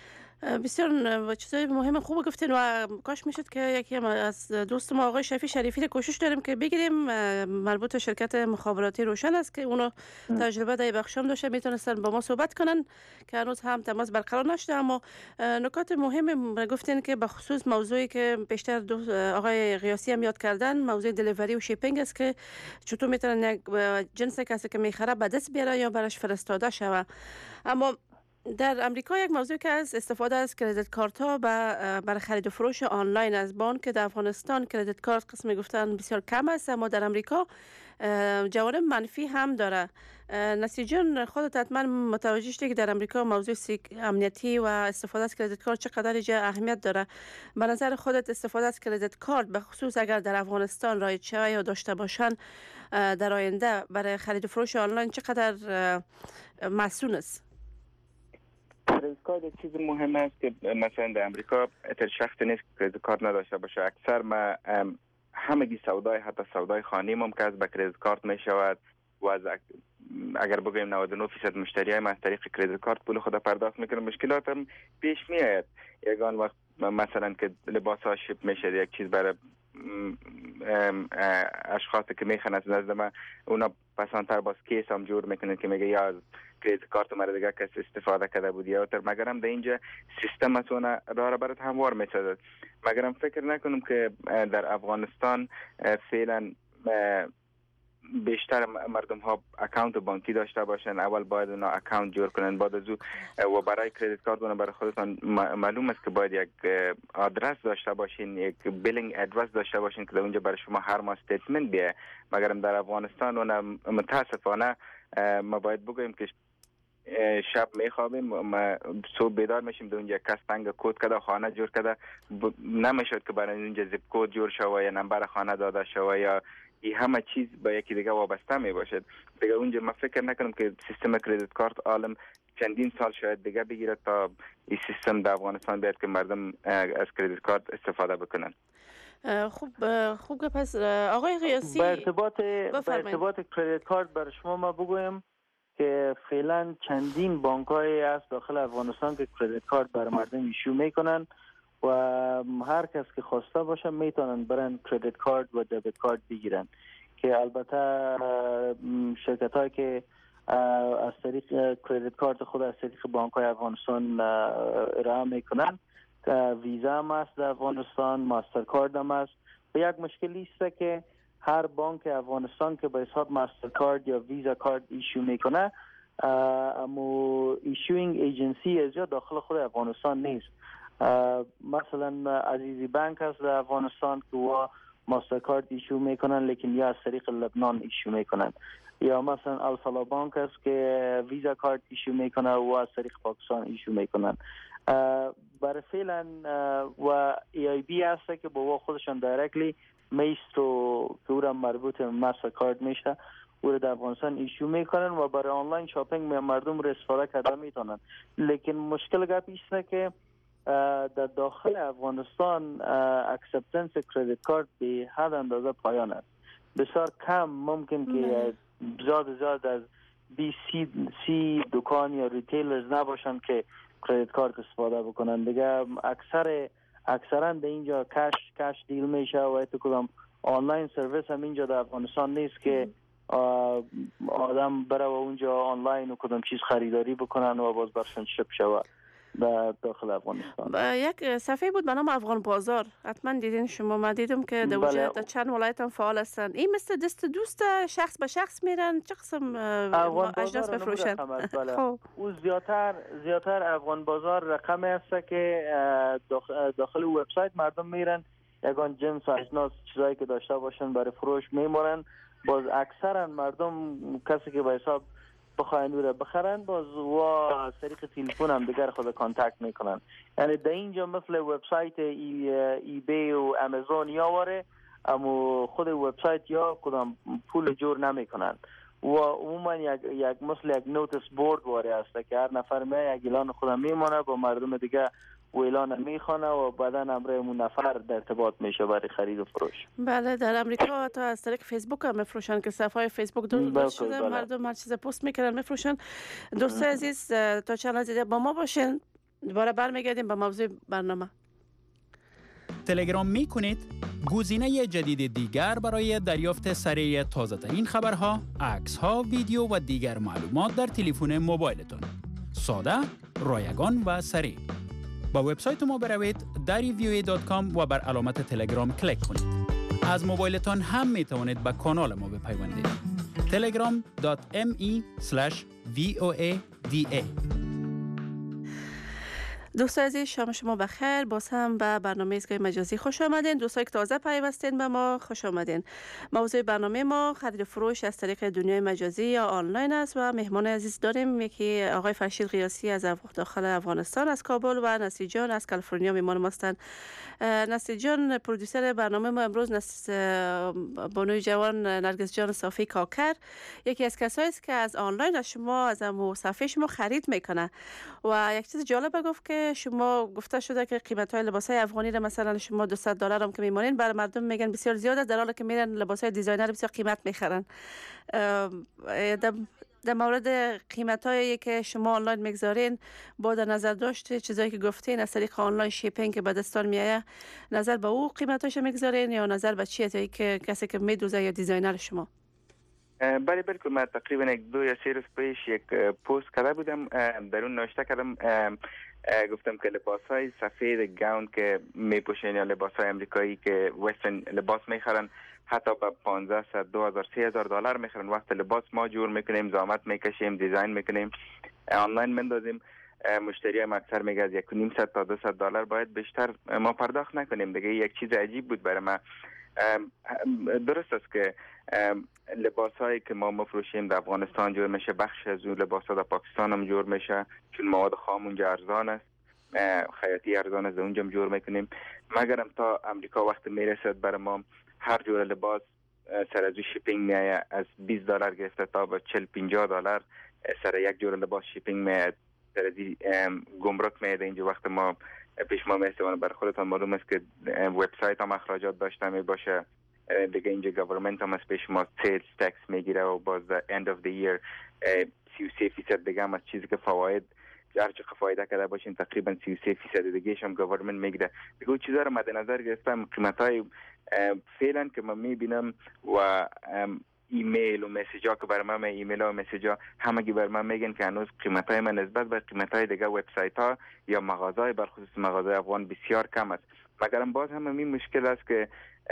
بسیار چیزای مهم خوب گفتین و کاش میشد که یکی از دوست ما آقای شفیع شریفی رو کوشش داریم که بگیریم مربوط به شرکت مخابراتی روشن است که اونو تجربه در بخشام داشته میتونستن با ما صحبت کنن که هنوز هم تماس برقرار نشده اما نکات مهم گفتین که به خصوص موضوعی که بیشتر آقای قیاسی هم یاد کردن موضوع دلیوری و شیپینگ است که چطور میتونن یک جنس کسی که میخره به دست بیاره یا برش فرستاده شوه. اما در امریکا یک موضوع که از استفاده از کردیت کارت ها برای خرید و فروش آنلاین از بانک در افغانستان کردیت کارت قسم گفتن بسیار کم است اما در امریکا جوانب منفی هم داره. نصیر جان خودت حتما متوجه شدی که در امریکا موضوع امنیتی و استفاده از کردیت کارت چقدر جای اهمیت داره. به نظر خودت استفاده از کردیت کارت به خصوص اگر در افغانستان رایج شود یا داشته باشن در آینده برای خرید و فروش آنلاین چقدر مسئول است؟ کردیت کارت یک چیز مهم است که مثلا در امریکا اتر شخص نیست که کردیت کارت نداشته باشه. اکثر ما همگی سودای حتی سودای خانه ممکن است با کردیت کارت می شود و از اگر بگویم نود و نه درصد مشتریای ما از طریق کریدیت کارت پول خود پرداخت میکنن. مشکلات هم پیش میاد. یگان وقت مثلا که لباس ها شپ میشه، یک چیز برای اشخاصی که میخوان از نزد ما، اونا پسانتر باز کیس هم جور میکنن که میگه یا از کریدیت کارت مرا دیگه کسی استفاده کرده بود یا تر. مگرم در اینجا سیستم اتونه راه را برات هموار میسازد. مگرم فکر نکنم که در افغانستان فعلا بیشتر مردم ها اکانت بانکی داشته باشن. اول باید اونا اکانت جور کنن، بعد از او و برای کریدیت کارت اونا برای خودتان معلوم است که باید یک آدرس داشته باشین، یک بیلینگ ادرس داشته باشین که در اونجا برای شما هر ماه استیتمنت بیه. مگرم در افغانستان اونا متاسفانه ما باید بگویم که شب میخوابیم، ما صبح بیدار میشیم، در اونجا کس تنگ کد کده خانه جور کده، نمیشد که برای اونجا زیپ کد جور شوه یا نمبر خانه داده شوه یا این همه چیز به یکی دیگه وابسته می باشد. دیگه اونجا من فکر نکنم که سیستم کریدیت کارت عالم چندین سال شاید دیگه بگیره تا این سیستم در افغانستان بیاد که مردم از کریدیت کارت استفاده بکنن. خوب خوب پس آقای قیاسی، به ارتباط به ارتباط کریدیت کارت برای شما ما بگویم که فعلا چندین بانک‌های از داخل افغانستان که کریدیت کارت برای مردم ایشو میکنن و هر کس که خواسته باشه میتونن برن کریدیت کارت و دبیت کارت بگیرن، که البته شرکت هایی که از طریق کریدیت کارت خود از طریق بانک های افغانستان ارائه میکنن، ویزا هم است در افغانستان، ماستر کارت هم است. و یک مشکلی است که هر بانک افغانستان که به حساب ماستر کارت یا ویزا کارت ایشو میکنه، اما ایشوینگ ایجنسی از یا داخل خود افغانستان نیست. مثلا عزیزی بانک هست در افغانستان که و ماستر کارت ایشو میکنن لیکن یا از طریق لبنان ایشو میکنن، یا مثلا الفلا بانک هست که ویزا کارت ایشو میکنه و از طریق پاکستان ایشو میکنن. برای فعلا و ای آی بی هست که با خودشان دایرکتلی میسترو که او را مربوط ماستر کارت میشه او را در افغانستان ایشو میکنن و برای آنلاین شاپینگ مردم را استفاده کرده میتونن. لیکن مشکل گپ است که در داخل افغانستان اکسپتنس کریدیت کارت به حد اندازه پایان است. بسیار کم ممکن که زیاد زیاد از بی سی, سی دکان یا ریتیلرز نباشن که کریدیت کارت استفاده بکنن. دیگه اکثر اکثرا در اینجا کش کش دیل میشه و ایتو کدام آنلاین سرویس هم اینجا در افغانستان نیست که آدم بره و اونجا آنلاین و کدام چیز خریداری بکنن و باز برشن شپ شود در داخل افغانستان. یک صفحه بود به نام افغان بازار، حتما دیدین شما. من دیدم که در بله. در چند ولایت هم فعال هستن. این مثل دست دوست شخص به شخص میرن چه قسم اجناس بفروشن؟ بله. خب او زیادتر زیادتر افغان بازار رقم است که داخل, داخل وبسایت مردم میرن یگان جنس اجناس چیزایی که داشته باشن برای فروش میمونن. باز اکثرا مردم کسی که به حساب بخواین او را بخرن باز و از طریق تلفن هم دیگر خود کانتکت میکنن. یعنی در اینجا مثل وبسایت ای, ای بی و امازون یا واره، اما خود وبسایت یا کدام پول جور نمیکنن و عموما یک یک مثل یک نوتیس بورد واره است که هر نفر می یک اعلان خودم میمونه با مردم دیگه و اعلان میخونه و بعدا امر اون نفر در ارتباط میشه برای خرید و فروش. بله در امریکا تا از طریق فیسبوک هم میفروشن که صفحه های فیسبوک درست شده، بله. مردم هر چیز پست میکنن میفروشن. دوستان عزیز تا چند لحظه با ما باشین، دوباره برمیگردیم به موضوع برنامه. تلگرام میکنید گزینه جدید دیگر برای دریافت سریع تازه ترین خبرها، عکس ها، ویدیو و دیگر معلومات در تلفن موبایلتون. ساده، رایگان و سریع. با وبسایت ما بروید دری وی او ای دات کام و بر علامت تلگرام کلیک کنید. از موبایلتان هم می توانید به کانال ما بپیوندید. تلگرام دات ام ای اسلش وی او ای دی ای. دوستان عزیز شام شما بخیر. باز هم به برنامه ایستگاه مجازی خوش آمدین. دوستانی که تازه پیوستین به ما خوش آمدین. موضوع برنامه ما خرید و فروش از طریق دنیای مجازی یا آنلاین است و مهمان عزیز داریم. یکی آقای فرشید قیاسی از داخل افغانستان از کابل و نصیر جان از کالیفرنیا مهمان ما هستند. نصیر جان پرودوسر برنامه ما امروز نصیر بانوی جوان نرگس جان صافی کاکر یکی از کسایی است که از آنلاین از شما از صفحه شما خرید میکنه و یک چیز جالب گفت که که شما گفته شده که قیمت های لباس های افغانی را مثلا شما دویست دلار هم که میمونین، برای مردم میگن بسیار زیاد است، در حالی که میرن لباس های دیزاینر بسیار قیمت میخرن. در مورد قیمت هایی که شما آنلاین میگذارین با در نظر داشت چیزایی که گفتین از طریق آنلاین شیپینگ که به دستان میایه، نظر به او قیمتاش میگذارین یا نظر به چیه تا که کسی که میدوزه یا دیزاینر شما؟ بله بالکل. من تقریبا یک دو یا سه روز پیش یک پست کرده بودم، در اون نوشته کردم گفتم که لباس های سفید گاون که میپوشن یا لباس های امریکایی که وسترن لباس میخرن حتی به پانزده دو هزار سه هزار دلار میخرن. وقت لباس ما جور میکنیم، زحمت میکشیم، دیزاین میکنیم، آنلاین مندازیم، مشتری هم اکثر میگه از یک و نیم صد تا دو صد دلار باید بیشتر ما پرداخت نکنیم. دیگه یک چیز عجیب بود برای ما. درست است که لباس هایی که ما مفروشیم در افغانستان جور میشه، بخش از اون لباس ها در پاکستان هم جور میشه چون مواد خام اونجا ارزان است، خیاطی ارزان است، اونجا هم جور میکنیم. مگرم تا امریکا وقت میرسد برای ما هر جور لباس سر از شیپینگ میایه، از بیست دلار گرفته تا به چهل پنجاه دلار سر یک جور لباس شیپینگ میایه، سر از گمرک میایه. اینجا وقت ما پیش ما میستوانه بر خودتان معلوم است که وبسایت هم اخراجات داشته می باشه، دیگه اینجا گورنمنت هم از پیش ما سیلز تکس میگیره و باز در اند اف دی ایر سی و سه فیصد دیگه هم از چیزی که فواید هرچه فایده کرده باشین تقریبا سی و سه فیصد دیگهش هم گورنمنت میگیره. دیگه چیزا رو مد نظر گرفتم، قیمت های فعلا که من میبینم و ایمیل و مسیج ها که برای من ایمیل ها و مسیج ها همگی برای من میگن که هنوز قیمت های من نسبت به قیمت های دیگه وبسایت ها یا مغازه های برخصوص مغازه افغان بسیار کم است. مگرم باز هم این مشکل است که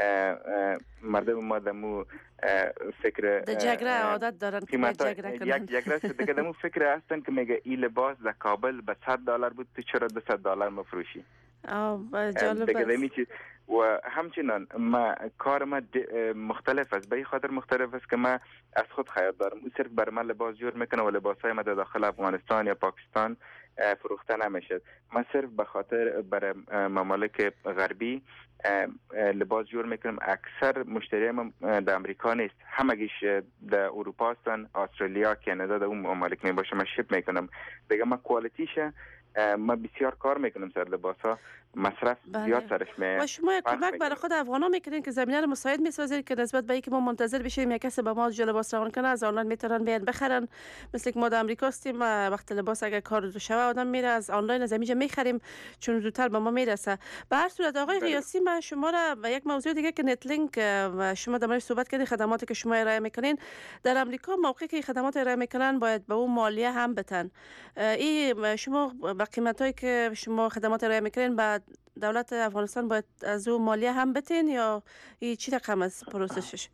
مردم ما دمو فکر د جګړه عادت دارن که باید جګړه کنن. یک جګړه است دیگه دمو فکر هستن که میگه این لباس در کابل به صد دلار بود، تو چرا دویست دلار مفروشی؟ آه جالب است. و همچنان ما کار ما مختلف است، به این خاطر مختلف است که ما از خود خیاط دارم. او صرف بر من لباس جور میکنه و لباس های ما در داخل افغانستان یا پاکستان فروخته نمیشد. من صرف به خاطر برای ممالک غربی لباس جور میکنم. اکثر مشتری ما در امریکا نیست، همگیش در اروپا هستن، استرالیا، کانادا، در اون ممالک می باشه. من شپ میکنم دیگه. ما کوالیتیشه ما بسیار کار میکنم سر لباس ها، مصرف زیاد سرش میاد. و شما یک کمک برای خود افغانا میکنین که زمینه رو مساعد میسازید که نسبت به اینکه ما منتظر بشیم یک کسی به ما جو لباس روان کنه، از آنلاین میتونن بیان بخرن. مثل که ما در امریکا هستیم، وقت لباس اگر کار رو شوه آدم میره از آنلاین از اینجا میخریم چون زودتر به ما میرسه. به هر صورت آقای قیاسی، من شما را به یک موضوع دیگه که نتلینک شما در موردش صحبت کردین، خدماتی که شما ارائه میکنین در امریکا، موقعی که خدمات ارائه میکنن باید به اون مالیه هم بتن. این شما به قیمتایی که شما خدمات ارائه میکنین بعد دولت افغانستان باید از او مالیه هم بتین یا این چی رقم از پروسسش؟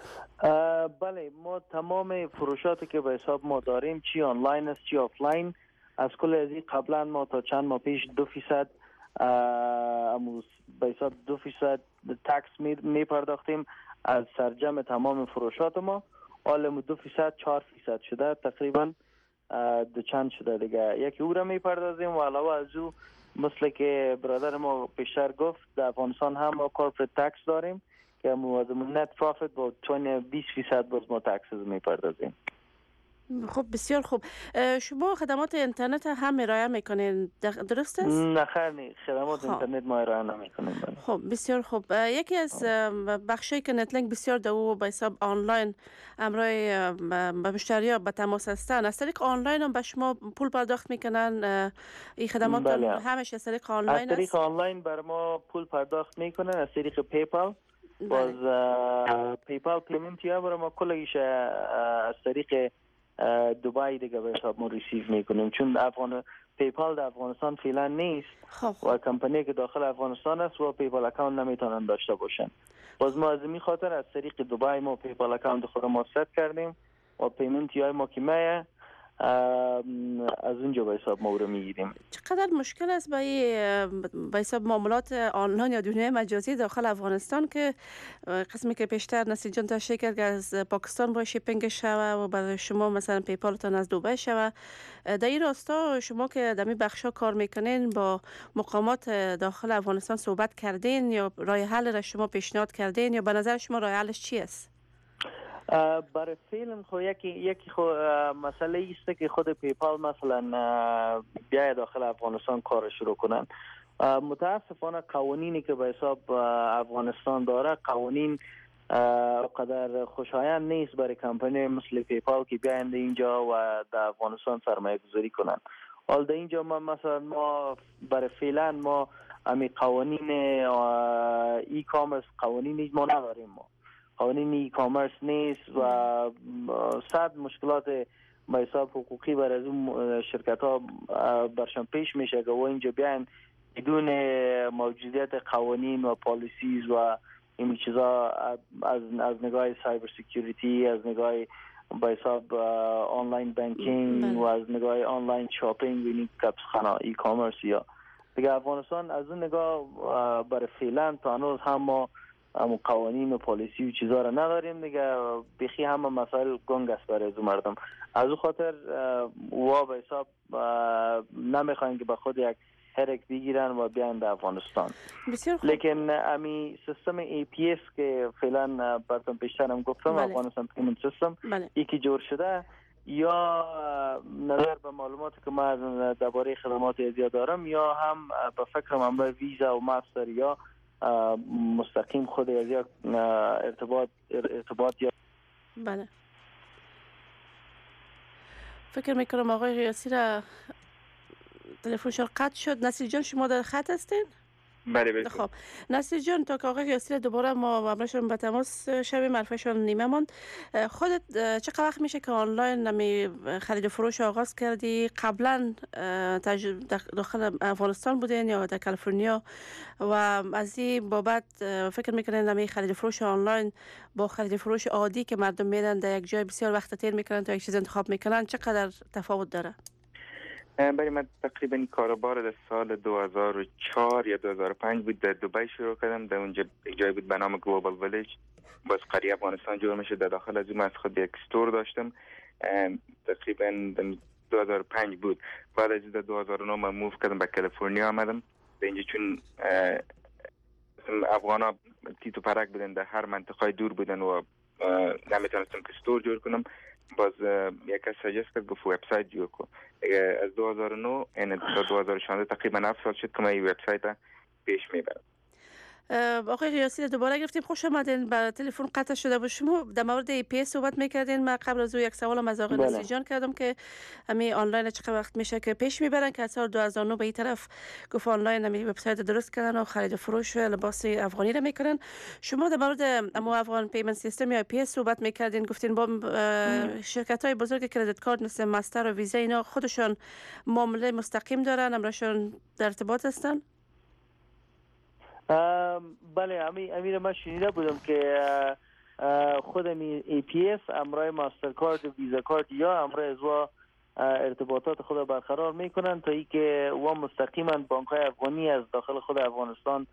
بله، ما تمام فروشاتی که به حساب ما داریم، چی آنلاین است چی آفلاین، از کل از این قبلا ما تا چند ماه پیش دو فیصد به حساب دو فیصد تکس می پرداختیم از سرجم تمام فروشات ما. حالا دو فیصد چهار فیصد شده، تقریبا دو چند شده دیگه. یکی او را می پردازیم و علاوه از او مثل که برادر ما پیشتر گفت در افغانستان هم ما کورپوریت تکس داریم که موازم نت پروفیت با بیست فیصد باز ما تکس می پردازیم. خب بسیار خوب. شما خدمات اینترنت هم ارائه میکنین درست است؟ نه خیر، خدمات خوب. اینترنت ما ارائه نمیکنیم. خب بسیار خوب. یکی از بخشایی که نتلینک بسیار دو به حساب آنلاین امرای به مشتری‌ها به تماس هستن، از طریق آنلاین هم به شما پول پرداخت میکنن؟ این خدمات بله. همش از طریق آنلاین است؟ از طریق آنلاین بر ما پول پرداخت میکنن از طریق پیپال. باز پیپال پیمنت یا بر ما کلش از طریق دبی دیگه به حساب ما ریسیو میکنیم، چون افغان پیپال در افغانستان فعلا نیست خب. و کمپانی که داخل افغانستان است و پیپال اکانت نمیتونن داشته باشن. باز ما از این خاطر از طریق دبی ما پیپال اکانت خود ما ست کردیم و پیمنت یا ما که میه از اونجا به حساب ما رو میگیریم. چقدر مشکل است با به حساب معاملات آنلاین یا دنیای مجازی داخل افغانستان که قسمی که پیشتر نصیر جان تشریح کرد که از پاکستان با شیپینگ شوه و برای شما مثلا پیپالتون از دبی شوه، در این راستا شما که در این بخشا کار میکنین با مقامات داخل افغانستان صحبت کردین یا راه حل را شما پیشنهاد کردین یا به نظر شما راه حلش چی است؟ برای فیلم خو یکی یکی خو مسئله است که خود پیپال مثلا بیاید داخل افغانستان کار شروع کنن. متاسفانه قوانینی که به حساب افغانستان داره قوانین قدر خوشایند نیست برای کمپانی مثل پیپال که بیایند اینجا و در افغانستان سرمایه گذاری کنن. حال در اینجا ما مثلا ما برای فعلا ما امی قوانین ای کامرس قوانین ما نداریم. ما قوانین ای کامرس نیست و صد مشکلات به حساب حقوقی برای از اون شرکت ها برشان پیش میشه که و اینجا بیان بدون موجودیت قوانین و پالیسیز و این چیزا از از نگاه سایبر سکیوریتی، از نگاه به حساب آنلاین بانکینگ و از نگاه آنلاین شاپینگ و این کپس خانه ای کامرس یا دیگه افغانستان از اون نگاه برای فعلا تا هنوز هم ما هم قوانین و پالیسی و چیزا را نداریم دیگه. بخی همه مسائل گنگ است برای از مردم. از اون خاطر وا به حساب نمیخواین که به خود یک هرک بگیرن و بیان در افغانستان. لیکن امی سیستم ای پی اس که فعلا براتون پیشتر هم گفتم افغانستان پیمنت سیستم ای که جور شده یا نظر به معلوماتی که من درباره خدمات ازیا دارم یا هم به فکرم امروز ویزا و ماستر یا مستقیم خود ازیا ارتباط ارتباط یا بله. فکر میکنم آقای ریاسی را تلفنشون قطع شد. نصیر جان شما در خط هستین؟ بله بله. خب نصیر جان تا که آقای ریاسی دوباره ما امرشون به تماس شویم حرفشون نیمه ماند. خودت چقدر وقت میشه که آنلاین نمی خرید و فروش آغاز کردی؟ قبلا داخل افغانستان بودین یا در کالیفرنیا و از این بابت فکر میکنین نمی خرید و فروش آنلاین با خرید و فروش عادی که مردم میرن در یک جای بسیار وقت تیر میکنن تا یک چیز انتخاب میکنن چقدر تفاوت داره؟ برای من تقریبا کاروبار در سال دو هزار و چهار یا دو هزار و پنج بود در دبی شروع کردم. در اونجا یک جای بود به نام گلوبال ویلیج باز قریه افغانستان جور میشه. در داخل از اون از خود یک استور داشتم. تقریبا دو هزار و پنج بود. بعد از در دو هزار و نه من موو کردم به کالیفرنیا آمدم. در اینجا چون افغانا تیتو پرک بودن در هر منطقه دور بودن و نمیتونستم که استور جور کنم. باز یک کس سجست کرد گفت وبسایت جور کن. از دو هزار و نه این تا دو هزار و شانزده تقریبا هفت سال شد که من این وبسایت پیش میبرم. آقای ریاسی دوباره گرفتیم. خوش آمدین. با تلفن قطع شده بود. شما در مورد ای پی اس صحبت میکردین. من قبل از او یک سوالم از آقای نصیر جان کردم که همین آنلاین چقدر وقت میشه که پیش میبرن که از سال دو هزار و نه به این طرف گفت آنلاین همین وبسایت درست کردن و خرید و فروش لباس افغانی را میکنن. شما در مورد امو افغان پیمنت سیستم یا ای پی اس صحبت میکردین. گفتین با شرکت های بزرگ کردیت کارت مثل ماستر و ویزا اینا خودشون معامله مستقیم دارن، امرشون در ارتباط هستن؟ بله امی امیر من شنیده بودم که خود ای پی اس امرای ماستر کارت و ویزا کارت یا امرای ازوا ارتباطات خود برقرار میکنن تا ای که و مستقیما بانک های افغانی از داخل خود افغانستان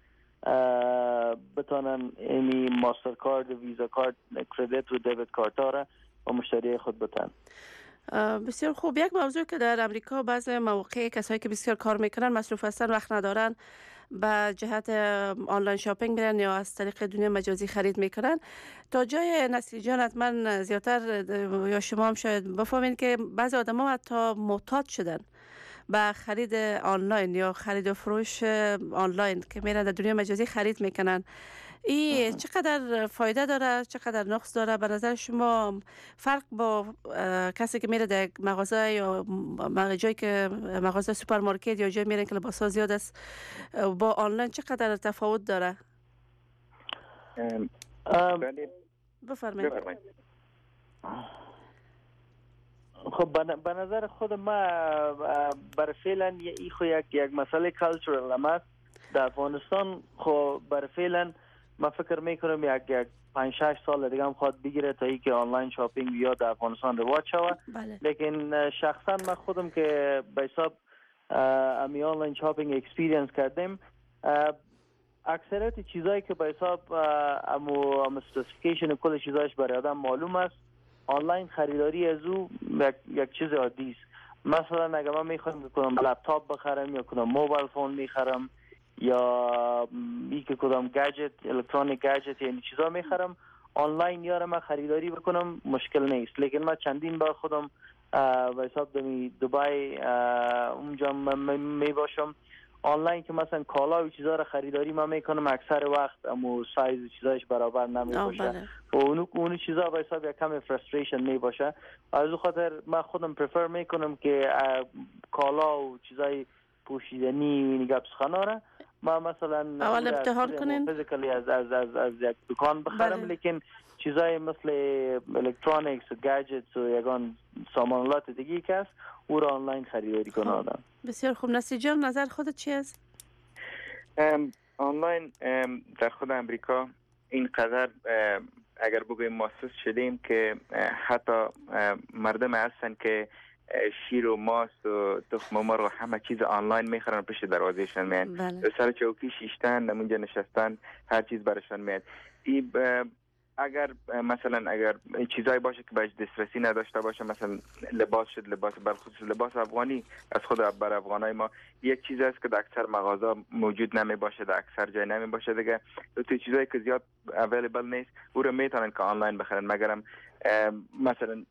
بتانن این ماستر کارت و ویزا کارت کردیت و دیبت کارت ها را و مشتری خود بتن. بسیار خوب. یک موضوع که در امریکا بعض مواقع کسایی که بسیار کار میکنن مصروف هستن وقت ندارن به جهت آنلاین شاپینگ میرن یا از طریق دنیا مجازی خرید میکنن. تا جای نصیر جان حتما زیادتر یا شما هم شاید بفهمین که بعضی آدم ها حتی معتاد شدن به خرید آنلاین یا خرید و فروش آنلاین که میرن در دنیا مجازی خرید میکنن. این چقدر فایده داره، چقدر نقص داره به نظر شما؟ فرق با کسی که میره در مغازه یا جایی که مغازه سوپرمارکت یا جایی میرن که لباسا زیاد است با آنلاین چقدر تفاوت داره؟ بفرمایید. خب به نظر خود ما برای فعلا ای خو یک یک مسئله کالچورال است در افغانستان. خب برای فعلا من فکر میکنم یک یک پنج شش سال دیگه هم خواهد بگیره تا ای که آنلاین شاپینگ یا در افغانستان رواج شود. لیکن شخصا من خودم که به حساب امی آنلاین شاپینگ اکسپریانس کردیم اکثریت چیزایی که به حساب امو ام اسپسیفیکیشن کل چیزایش برای آدم معلوم است آنلاین خریداری از او یک, یک چیز عادی است. مثلا اگه من میخوام کنم لپتاپ بخرم یا کنم موبایل فون میخرم یا ای که کدام گجت الکترونیک گجت یعنی چیزا میخرم آنلاین یار من خریداری بکنم مشکل نیست، لیکن من چندین بار خودم به حساب دمی دبی اونجا می باشم آنلاین که مثلا کالا و چیزا رو خریداری من میکنم اکثر وقت اما سایز و چیزایش برابر نمی باشه و اونو اون چیزا به حساب یک کم فرستریشن می باشه. از خاطر من خودم پرفر میکنم که کالا و چیزای پوشیدنی نگاه بسخانا را ما مثلا اول امتحان کنین فیزیکلی از از از از یک دکان بخرم، لیکن چیزای مثل الکترونیکس و گجتس و یگان سامانلات دیگه که است او را آنلاین خریداری کنه آدم. بسیار خوب. نصیر جان نظر خودت چی است؟ آنلاین در خود امریکا اینقدر اگر بگویم ماسوس شدیم که حتی مردم هستن که شیر و ماست و تخم مرغ و همه چیز آنلاین میخرن پشت دروازهشان میان. بله. سر چوکی شیشتن نمونجا نشستن هر چیز برشان میاد. این اگر مثلا اگر چیزایی باشه که بهش دسترسی نداشته باشه، مثلا لباس شد، لباس بالخصوص لباس افغانی از خود بر افغانای ما یک چیز است که در اکثر مغازه موجود نمی باشه، در اکثر جای نمی باشه دیگه. تو چیزایی که زیاد اویلیبل نیست او رو میتونن که آنلاین بخرن. مگرم مثلا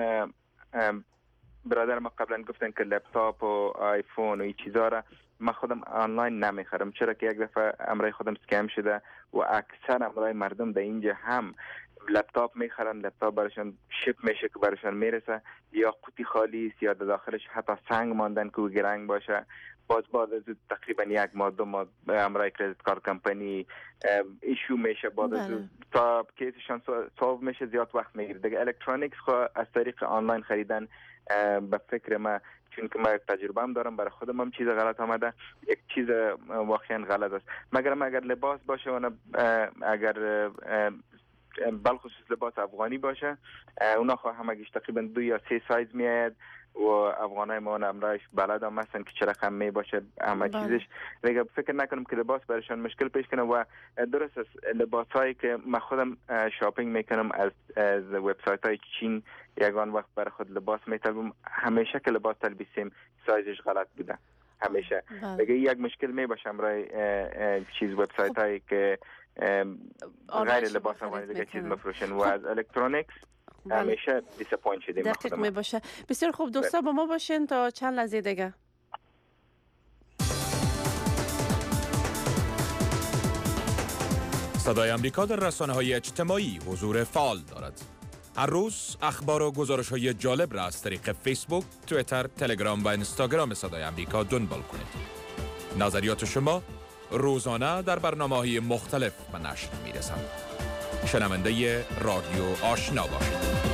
برادر ما قبلا گفتن که لپتاپ و آیفون و این چیزا را من خودم آنلاین نمیخرم، چرا که یک دفعه امرای خودم سکم شده و اکثر امرای مردم در اینجا هم لپتاپ میخرن، لپتاپ براشون شپ میشه که براشون میرسه یا قوطی خالی است یا داخلش حتی سنگ ماندن که گرنگ باشه. باز بعد از تقریبا یک ماه دو ماه امرای کریدیت کارت کمپانی ایشو میشه، بعد از تا کیسشان سولو میشه زیاد وقت میگیره دیگه. الکترونیکس خو از طریق آنلاین خریدن به فکر ما، چون که من تجربه هم دارم برای خودم هم چیز غلط آمده، یک چیز واقعا غلط است. مگر اگر لباس باشه و اگر بالخصوص لباس افغانی باشه اونا خواهم همگیش تقریبا دو یا سه سایز میاد و افغانای ما نمرایش بلد هم هستن که چه رقم می باشه همه چیزش. دیگه فکر نکنم که لباس برشان مشکل پیش کنه و درست است لباس هایی که من خودم شاپینگ میکنم از از وبسایت های چین یگان وقت برای خود لباس میطلبم، همیشه که لباس تلبیسیم سایزش غلط بوده همیشه. دیگه یک مشکل می باشه برای چیز وبسایت هایی که غیر لباس افغانی دیگه چیز مفروشن و از الکترونیکس همیشه دیساپوینت شدیم. دقیق می باشه. بسیار خوب دوستا با ما باشین تا چند لحظه دیگه. صدای امریکا در رسانه‌های اجتماعی حضور فعال دارد. هر روز اخبار و گزارش‌های جالب را از طریق فیسبوک، توییتر، تلگرام و اینستاگرام صدای امریکا دنبال کنید. نظریات شما روزانه در برنامه‌های مختلف به نشر می‌رسند. شنونده رادیو آشنا باشید.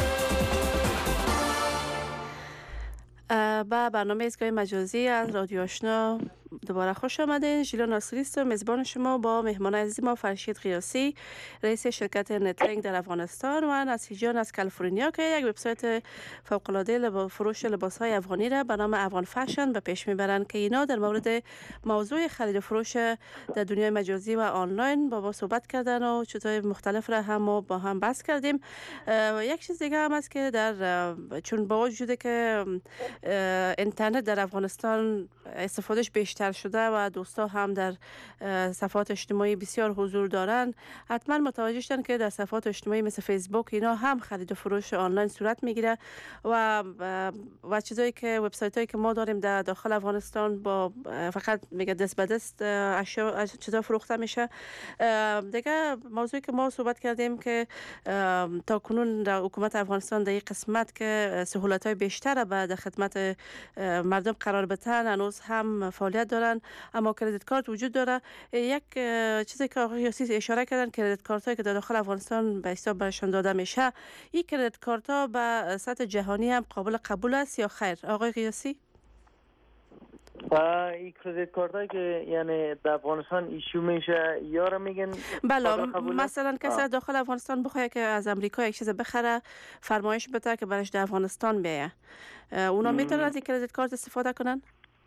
با برنامه ایستگاه مجازی از رادیو آشنا دوباره خوش آمدین. ژیلا ناصری است میزبان شما با مهمان عزیز ما فرشید قیاسی، رئیس شرکت نتلینک در افغانستان و نصیر جان از کالیفرنیا که یک وبسایت فوق العاده لباس فروش لباس‌های افغانی را به نام افغان فشن به پیش میبرند که اینا در مورد موضوع خرید و فروش در دنیای مجازی و آنلاین با ما صحبت کردن و چیزهای مختلف را هم ما با هم بحث کردیم. یک چیز دیگه هم است که در چون با وجود که اینترنت در افغانستان استفادهش بیشتر شده و دوستا هم در صفحات اجتماعی بسیار حضور دارن، حتما متوجه شدن که در صفحات اجتماعی مثل فیسبوک اینا هم خرید و فروش آنلاین صورت میگیره و و چیزایی که وبسایت هایی که ما داریم در داخل افغانستان با فقط میگه دست به دست اشیا چیزا فروخته میشه. دیگه موضوعی که ما صحبت کردیم که تا کنون در حکومت افغانستان در این قسمت که سهولت های بیشتر به خدمت مردم قرار بدن هنوز هم فعالیت دارن، اما کریدیت کارت وجود داره. یک چیزی که آقای قیاسی اشاره کردن کریدیت کارت هایی که در داخل افغانستان به حساب برشان داده میشه، این کریدیت کارت ها به سطح جهانی هم قابل قبول است یا خیر آقای قیاسی؟ این کریدیت کارت هایی که یعنی در افغانستان ایشو میشه یارو میگن بله مثلا کسی داخل افغانستان بخواد که از امریکا یک چیز بخره فرمایش بده که برش در افغانستان بیایه، اونا میتونن از این کریدیت کارت استفاده کنن؟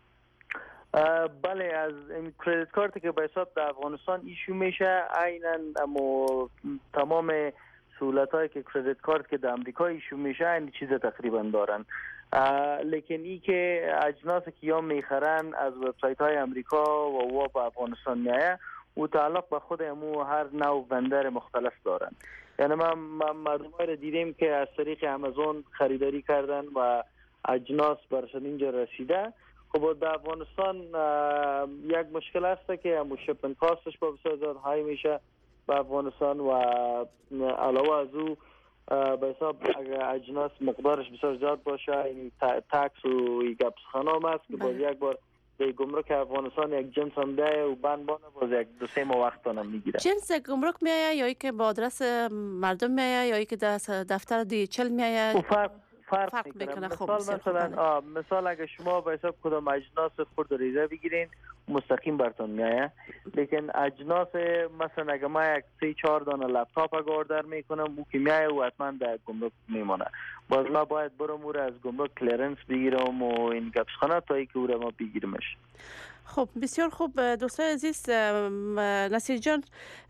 بله از این کریدیت کارتی که به حساب در افغانستان ایشو میشه عیناً اما تمام سهولت هایی که کریدیت کارت که در امریکا ایشو میشه این چیز تقریبا دارن، لیکن ای که اجناسی که یا میخرن از وبسایت های امریکا و و با افغانستان میایه و تعلق به خود امو هر نوع بندر مختلف دارن. یعنی ما مردمایی رو دیدیم که از طریق آمازون خریداری کردن و اجناس برشان اینجا رسیده. خب در افغانستان یک مشکل هست که همون شپن کاستش با بسیار زیاد های میشه به افغانستان و علاوه از او به حساب اگر اجناس مقدارش بسیار زیاد باشه این تکس و گپ سخن هم هست که باز یک بار به گمرک افغانستان یک جنس هم ده و بند بانه باز یک دو سه ماه وقت هم میگیره. جنس گمرک میایه یا ای که با آدرس مردم میایه یا ای که دفتر دی چل میایه؟ فرق فرق, فرق میکنه. خب مثال مثلا مثال اگه شما به حساب کدام اجناس خرد ریزه بگیرین مستقیم براتون میایه، لیکن اجناس مثلا اگه ما یک سه چهار دانه لپتاپ اگه اوردر میکنم او که میایه و حتما در گمرک میمونه. باز ما باید برم او را از گمرک کلیرنس بگیرم و این گپسخانه تا ای که او را ما بگیرمش. خب بسیار خوب دوستای عزیز، نصیر جان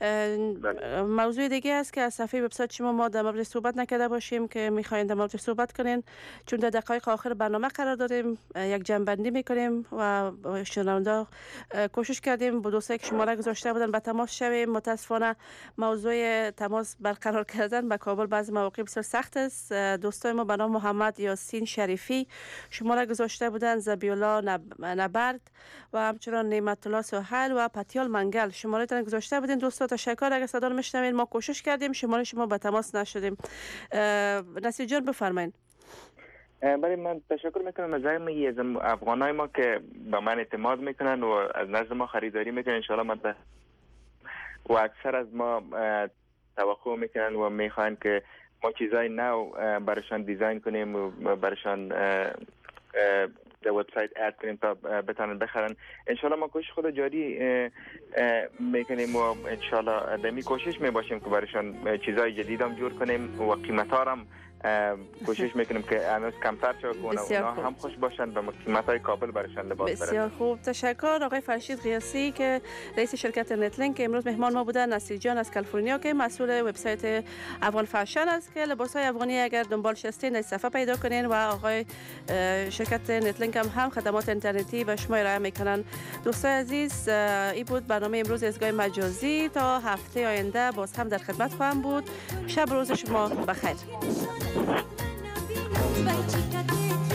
موضوع دیگه است که از صفحه وبسایت شما ما در مورد صحبت نکرده باشیم که میخواین در مورد صحبت کنین، چون در دقایق آخر برنامه قرار داریم یک جنبندی میکنیم و شنونده کوشش کردیم با دوستایی که شماره گذاشته بودن به تماس شویم. متاسفانه موضوع تماس برقرار کردن به کابل بعضی مواقع بسیار سخت است. دوستای ما به نام محمد یاسین شریفی شماره گذاشته بودن، زبیولا نبرد و همچنان نعمت الله سهیل و پتیال منگل شماره تان گذاشته بودین. دوستا تشکر. اگر صدا رو میشنوین ما کوشش کردیم شماره شما به تماس نشدیم. نصیر جان بفرمایید. برای من تشکر میکنم از همه از افغانای ما که به من اعتماد میکنن و از نزد ما خریداری میکنن. انشالله من ده... و اکثر از ما توقع میکنن و میخوان که ما چیزای نو برشان دیزاین کنیم و برشان در وبسایت اد کنیم تا بتونن بخرن. انشالله ما کوشش خود جاری میکنیم و انشالله در می کوشش میباشیم که برشان چیزای جدید هم جور کنیم و قیمت ها هم کوشش میکنیم که هنوز کمتر شد که اونا هم خوش باشن و قیمت های قابل برشان لباس برسن. بسیار خوب، تشکر. آقای فرشید قیاسی که رئیس شرکت نتلینک امروز مهمان ما بودن. نصیر جان از کالیفرنیا که مسئول وبسایت افغان فشن است که لباس های افغانی اگر دنبال شستین در صفحه پیدا کنین و آقای شرکت نتلینک هم, هم خدمات اینترنتی به شما ارائه میکنن. دوستای عزیز این بود برنامه امروز ازگاه مجازی. تا هفته آینده باز هم در خدمت خواهم بود. شب روز شما بخیر.